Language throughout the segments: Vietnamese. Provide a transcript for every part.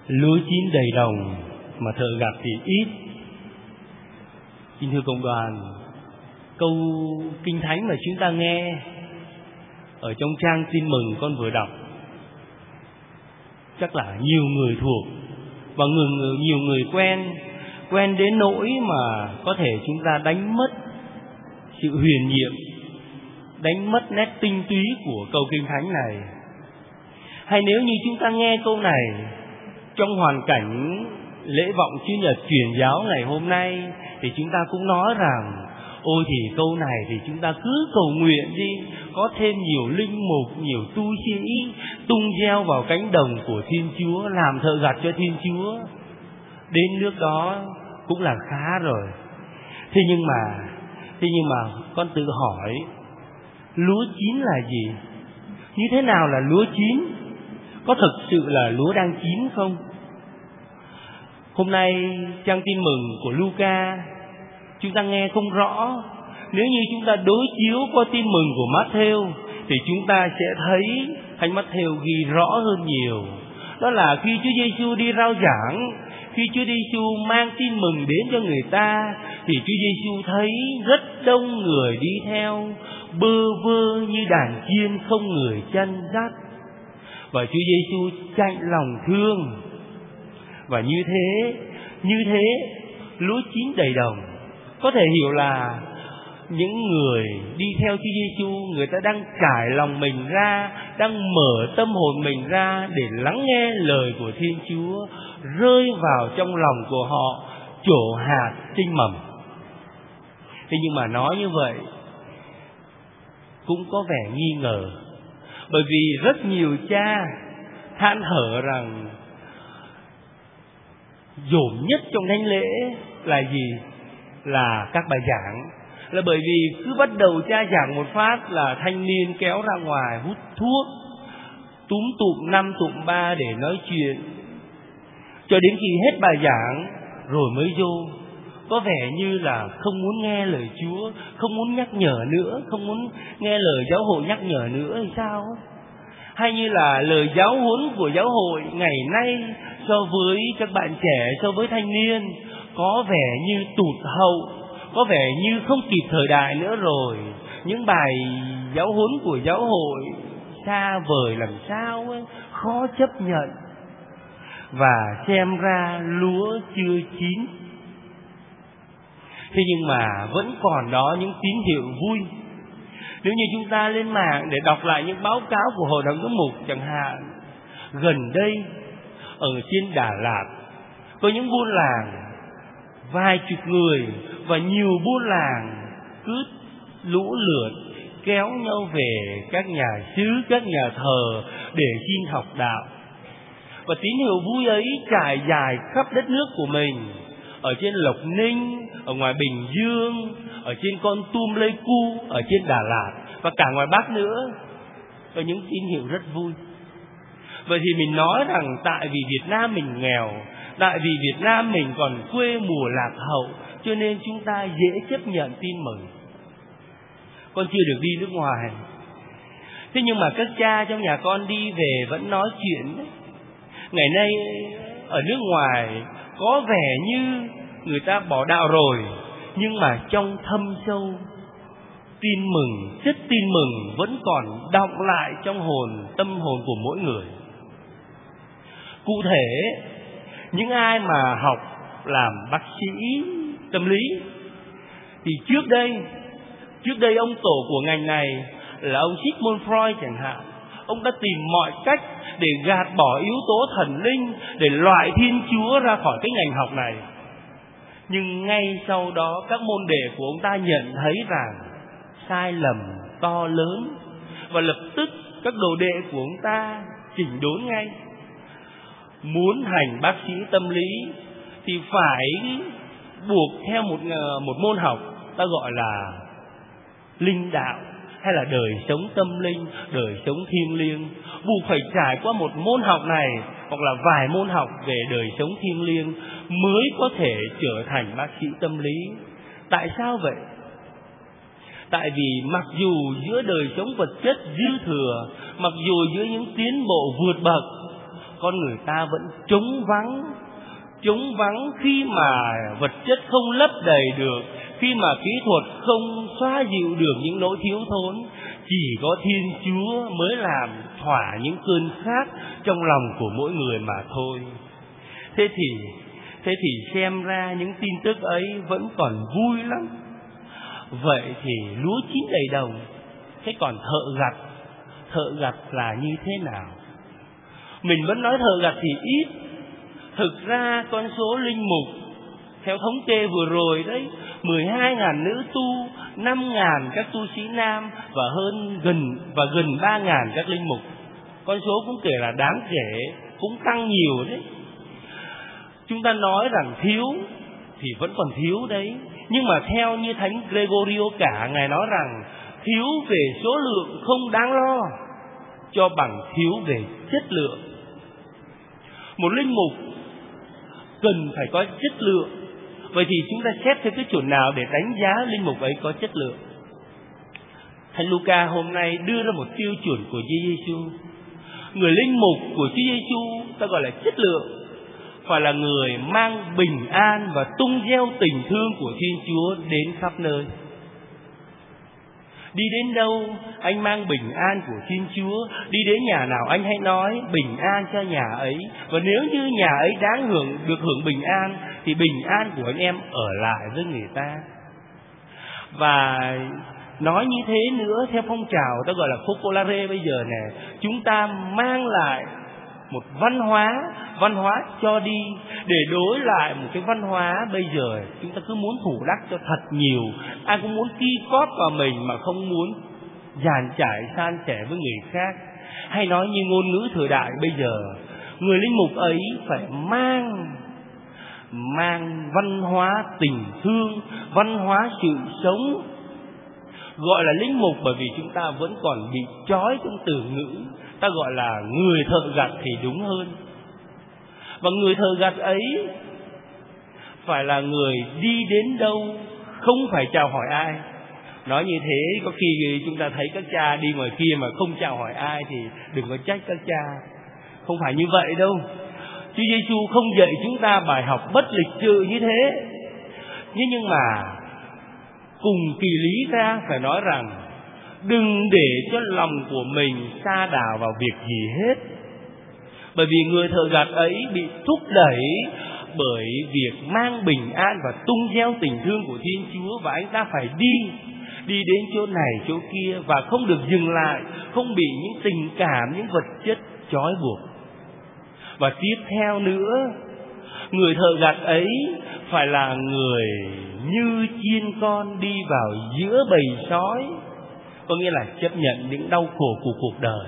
Lúa chín đầy đồng mà thợ gặt thì ít. Kính thưa cộng đoàn, câu Kinh Thánh mà chúng ta nghe ở trong trang Tin Mừng con vừa đọc chắc là nhiều người thuộc và nhiều người quen đến nỗi mà có thể chúng ta đánh mất sự huyền nhiệm, đánh mất nét tinh túy của câu Kinh Thánh này. Hay nếu như chúng ta nghe câu này trong hoàn cảnh lễ vọng Chúa Nhật truyền giáo ngày hôm nay thì chúng ta cũng nói rằng ôi thì câu này thì chúng ta cứ cầu nguyện đi, có thêm nhiều linh mục, nhiều tu sĩ tung gieo vào cánh đồng của Thiên Chúa, làm thợ gặt cho Thiên Chúa. Đến nước đó cũng là khá rồi. Thế nhưng mà con tự hỏi, lúa chín là gì? Như thế nào là lúa chín? Có thực sự là lúa đang chín không? Hôm nay trang Tin Mừng của Luca chúng ta nghe không rõ. Nếu như chúng ta đối chiếu qua Tin Mừng của Matthew thì chúng ta sẽ thấy Thánh Matthew ghi rõ hơn nhiều. Đó là khi Chúa Giêsu đi rao giảng, khi Chúa Giêsu mang tin mừng đến cho người ta thì Chúa Giêsu thấy rất đông người đi theo, bơ vơ như đàn chiên không người chân dắt. Và Chúa Giêsu chạnh lòng thương. Và như thế lúa chín đầy đồng. Có thể hiểu là những người đi theo Chúa Giêsu, người ta đang trải lòng mình ra, đang mở tâm hồn mình ra để lắng nghe lời của Thiên Chúa, rơi vào trong lòng của họ, trổ hạt sinh mầm. Thế nhưng mà nói như vậy cũng có vẻ nghi ngờ, bởi vì rất nhiều cha than thở rằng dồn nhất trong thánh lễ là gì? Là các bài giảng. Là bởi vì cứ bắt đầu cha giảng một phát là thanh niên kéo ra ngoài hút thuốc, túm tụm 5 tụm 3 để nói chuyện, cho đến khi hết bài giảng rồi mới vô. Có vẻ như là không muốn nghe lời Chúa, không muốn nhắc nhở nữa, không muốn nghe lời giáo hội nhắc nhở nữa hay sao? Hay như là lời giáo huấn của giáo hội ngày nay so với các bạn trẻ, so với thanh niên có vẻ như tụt hậu, có vẻ như không kịp thời đại nữa rồi. Những bài giáo huấn của giáo hội xa vời làm sao ấy, khó chấp nhận. Và xem ra lúa chưa chín. Thế nhưng mà vẫn còn đó những tín hiệu vui. Nếu như chúng ta lên mạng để đọc lại những báo cáo của Hội đồng Giám mục chẳng hạn, gần đây ở trên Đà Lạt có những buôn làng vài chục người và nhiều buôn làng cứ lũ lượt kéo nhau về các nhà xứ, các nhà thờ để xin học đạo. Và tín hiệu vui ấy trải dài khắp đất nước của mình, ở trên Lộc Ninh, ở ngoài Bình Dương, ở trên Con Tum Pleiku, ở trên Đà Lạt và cả ngoài Bắc nữa. Có những tín hiệu rất vui. Vậy thì mình nói rằng tại vì Việt Nam mình nghèo, tại vì Việt Nam mình còn quê mùa lạc hậu, cho nên chúng ta dễ chấp nhận tin mừng. Con chưa được đi nước ngoài, thế nhưng mà các cha trong nhà con đi về vẫn nói chuyện đấy. Ngày nay ở nước ngoài có vẻ như người ta bỏ đạo rồi, nhưng mà trong thâm sâu tin mừng, chất tin mừng vẫn còn đọng lại trong tâm hồn của mỗi người. Cụ thể, những ai mà học làm bác sĩ tâm lý thì trước đây ông tổ của ngành này là ông Sigmund Freud chẳng hạn, ông đã tìm mọi cách để gạt bỏ yếu tố thần linh, để loại Thiên Chúa ra khỏi cái ngành học này. Nhưng ngay sau đó các môn đệ của ông ta nhận thấy rằng sai lầm to lớn, và lập tức các đồ đệ của ông ta chỉnh đốn ngay. Muốn hành bác sĩ tâm lý thì phải buộc theo một môn học ta gọi là linh đạo, hay là đời sống tâm linh, đời sống thiêng liêng. Buộc phải trải qua một môn học này hoặc là vài môn học về đời sống thiêng liêng mới có thể trở thành bác sĩ tâm lý. Tại sao vậy? Tại vì mặc dù giữa đời sống vật chất dư thừa, mặc dù giữa những tiến bộ vượt bậc, con người ta vẫn trống vắng khi mà vật chất không lấp đầy được, khi mà kỹ thuật không xóa dịu được những nỗi thiếu thốn. Chỉ có Thiên Chúa mới làm thỏa những cơn khát trong lòng của mỗi người mà thôi. Thế thì xem ra những tin tức ấy vẫn còn vui lắm. Vậy thì lúa chín đầy đồng, thế còn thợ gặt là như thế nào? Mình vẫn nói thợ gặt thì ít. Thực ra con số linh mục theo thống kê vừa rồi đấy, 12.000 nữ tu, 5.000 các tu sĩ nam và gần 3.000 các linh mục. Con số cũng kể là đáng kể, cũng tăng nhiều đấy. Chúng ta nói rằng thiếu thì vẫn còn thiếu đấy, nhưng mà theo như Thánh Gregorio cả, Ngài nói rằng thiếu về số lượng không đáng lo, cho bằng thiếu về chất lượng. Một linh mục cần phải có chất lượng. Vậy thì chúng ta xét theo cái chuẩn nào để đánh giá linh mục ấy có chất lượng? Thánh Luca hôm nay đưa ra một tiêu chuẩn của Chúa Giêsu. Người linh mục của Chúa Giêsu ta gọi là chất lượng, phải là người mang bình an và tung gieo tình thương của Thiên Chúa đến khắp nơi. Đi đến đâu anh mang bình an của Thiên Chúa, đi đến nhà nào anh hãy nói bình an cho nhà ấy. Và nếu như nhà ấy đáng được hưởng bình an thì bình an của anh em ở lại với người ta. Và nói như thế nữa, theo phong trào ta gọi là Popolare bây giờ này, chúng ta mang lại một văn hóa cho đi để đối lại một cái văn hóa bây giờ chúng ta cứ muốn thủ đắc cho thật nhiều, ai cũng muốn ki cóp vào mình mà không muốn dàn trải san sẻ với người khác. Hay nói như ngôn ngữ thời đại bây giờ, người linh mục ấy phải mang văn hóa tình thương, văn hóa sự sống. Gọi là linh mục bởi vì chúng ta vẫn còn bị trói trong từ ngữ, ta gọi là người thợ gặt thì đúng hơn. Và người thợ gặt ấy phải là người đi đến đâu không phải chào hỏi ai. Nói như thế có khi chúng ta thấy các cha đi ngoài kia mà không chào hỏi ai thì đừng có trách các cha. Không phải như vậy đâu. Chúa Giêsu không dạy chúng ta bài học bất lịch sự như thế. Nhưng mà cùng kỳ lý ra phải nói rằng đừng để cho lòng của mình sa đà vào việc gì hết. Bởi vì người thợ gặt ấy bị thúc đẩy bởi việc mang bình an và tung gieo tình thương của Thiên Chúa, và anh ta phải đi đến chỗ này chỗ kia và không được dừng lại, không bị những tình cảm, những vật chất trói buộc. Và tiếp theo nữa, người thợ gặt ấy phải là người như chiên con đi vào giữa bầy sói, có nghĩa là chấp nhận những đau khổ của cuộc đời.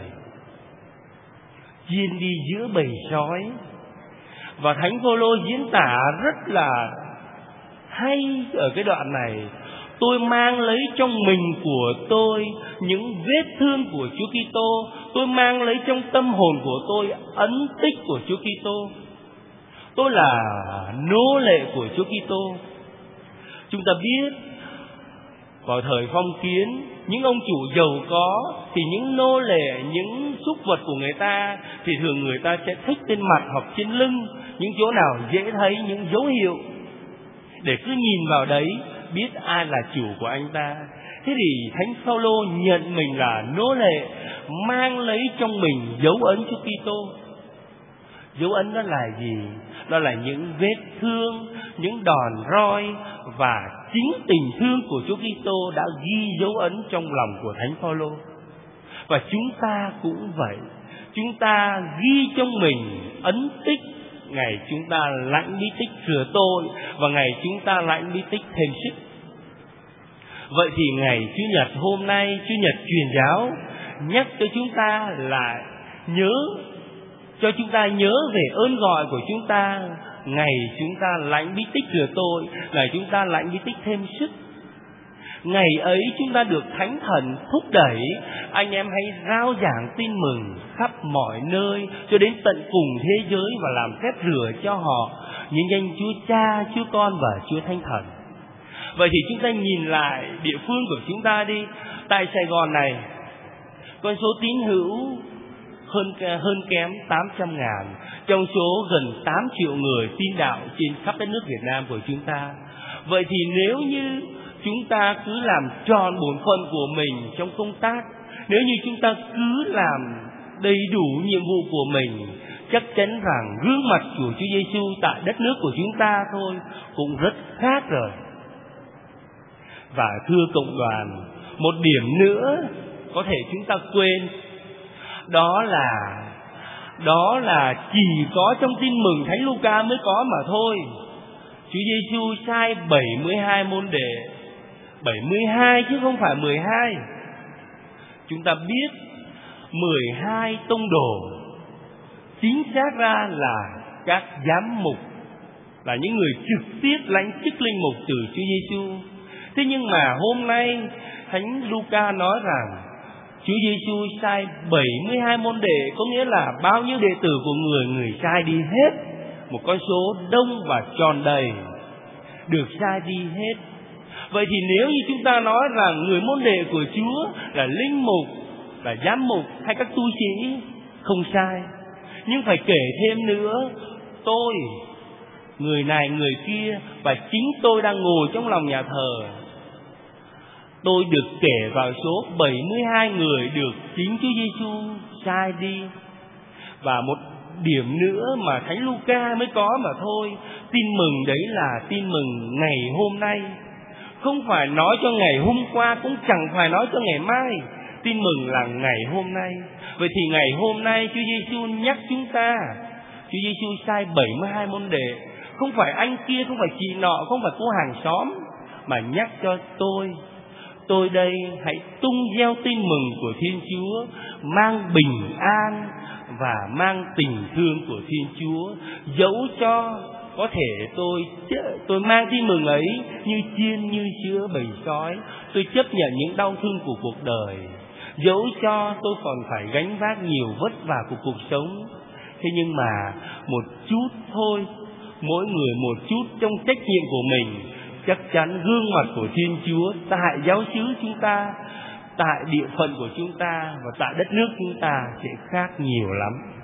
Chiên đi giữa bầy sói. Và Thánh Phaolô diễn tả rất là hay ở cái đoạn này. Tôi mang lấy trong mình của tôi những vết thương của Chúa Kitô, tôi mang lấy trong tâm hồn của tôi ấn tích của Chúa Kitô. Tôi là nô lệ của Chúa Kitô. Chúng ta biết vào thời phong kiến, những ông chủ giàu có thì những nô lệ, những súc vật của người ta thì thường người ta sẽ thích trên mặt hoặc trên lưng, những chỗ nào dễ thấy những dấu hiệu để cứ nhìn vào đấy biết ai là chủ của anh ta. Thế thì Thánh Phaolô nhận mình là nô lệ, mang lấy trong mình dấu ấn Chúa Kitô. Dấu ấn đó là gì? Đó là những vết thương, những đòn roi, và chính tình thương của Chúa Kitô đã ghi dấu ấn trong lòng của Thánh Phaolô. Và chúng ta cũng vậy, chúng ta ghi trong mình ấn tích ngày chúng ta lãnh bí tích rửa tội và ngày chúng ta lãnh bí tích thêm sức. Vậy thì ngày Chủ nhật hôm nay, Chủ nhật truyền giáo nhắc cho chúng ta là cho chúng ta nhớ về ơn gọi của chúng ta. Ngày chúng ta lãnh bí tích rửa tội, ngày chúng ta lãnh bí tích thêm sức. Ngày ấy chúng ta được Thánh Thần thúc đẩy, anh em hãy rao giảng tin mừng khắp mọi nơi cho đến tận cùng thế giới và làm phép rửa cho họ nhân danh Chúa Cha, Chúa Con và Chúa Thánh Thần. Vậy thì chúng ta nhìn lại địa phương của chúng ta đi. Tại Sài Gòn này, con số tín hữu hơn kém 800.000 trong số gần 8 triệu người tin đạo trên khắp đất nước Việt Nam của chúng ta. Vậy thì nếu như chúng ta cứ làm tròn bổn phận của mình trong công tác, nếu như chúng ta cứ làm đầy đủ nhiệm vụ của mình, chắc chắn rằng gương mặt của Chúa Giêsu tại đất nước của chúng ta thôi cũng rất khác rồi. Và thưa cộng đoàn, một điểm nữa có thể chúng ta quên, đó là chỉ có trong Tin Mừng Thánh Luca mới có mà thôi. Chúa Giêsu sai 72 môn đệ, 72 chứ không phải 12. Chúng ta biết 12 tông đồ chính xác ra là các giám mục, là những người trực tiếp lãnh chức linh mục từ Chúa Giêsu. Thế nhưng mà hôm nay Thánh Luca nói rằng Chúa Giêsu sai 72 môn đệ, có nghĩa là bao nhiêu đệ tử của người sai đi hết, một con số đông và tròn đầy, được sai đi hết. Vậy thì nếu như chúng ta nói rằng người môn đệ của Chúa là linh mục, là giám mục hay các tu sĩ, không sai, nhưng phải kể thêm nữa, tôi, người này người kia, và chính tôi đang ngồi trong lòng nhà thờ, tôi được kể vào số 72 người được chính Chúa Giêsu sai đi. Và một điểm nữa mà Thánh Luca mới có mà thôi, tin mừng đấy là tin mừng ngày hôm nay, không phải nói cho ngày hôm qua, cũng chẳng phải nói cho ngày mai. Tin mừng là ngày hôm nay. Vậy thì ngày hôm nay Chúa Giêsu nhắc chúng ta, Chúa Giêsu sai 72 môn đệ, không phải anh kia, không phải chị nọ, không phải cô hàng xóm, mà nhắc cho tôi đây hãy tung gieo tin mừng của Thiên Chúa, mang bình an và mang tình thương của Thiên Chúa. Dẫu cho có thể tôi mang tin mừng ấy như chiên như chữa bầy sói, tôi chấp nhận những đau thương của cuộc đời, dẫu cho tôi còn phải gánh vác nhiều vất vả của cuộc sống. Thế nhưng mà một chút thôi, mỗi người một chút trong trách nhiệm của mình, chắc chắn gương mặt của Thiên Chúa tại giáo xứ chúng ta, tại địa phận của chúng ta và tại đất nước chúng ta sẽ khác nhiều lắm.